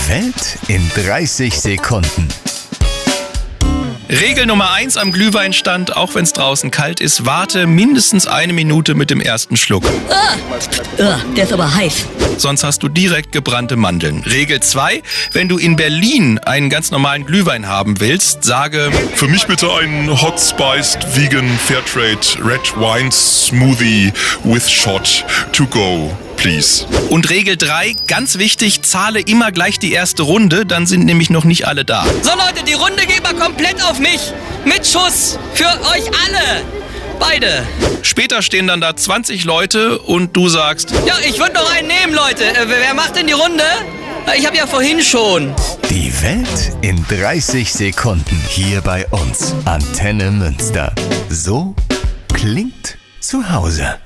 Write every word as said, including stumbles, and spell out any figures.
Die Welt in dreißig Sekunden. Regel Nummer eins am Glühweinstand, auch wenn es draußen kalt ist, warte mindestens eine Minute mit dem ersten Schluck. Ah, ah, der ist aber heiß. Sonst hast du direkt gebrannte Mandeln. Regel zwei, wenn du in Berlin einen ganz normalen Glühwein haben willst, sage: Für mich bitte einen Hot Spiced Vegan Fairtrade Red Wine Smoothie with Shot to go, please. Und Regel drei, ganz wichtig, zahle immer gleich die erste Runde, dann sind nämlich noch nicht alle da. So Leute, die Runde geht mal komplett auf mich. Mit Schuss. Für euch alle. Beide. Später stehen dann da zwanzig Leute und du sagst: Ja, ich würde noch einen nehmen, Leute. Äh, wer macht denn die Runde? Ich habe ja vorhin schon. Die Welt in dreißig Sekunden hier bei uns. Antenne Münster. So klingt zu Hause.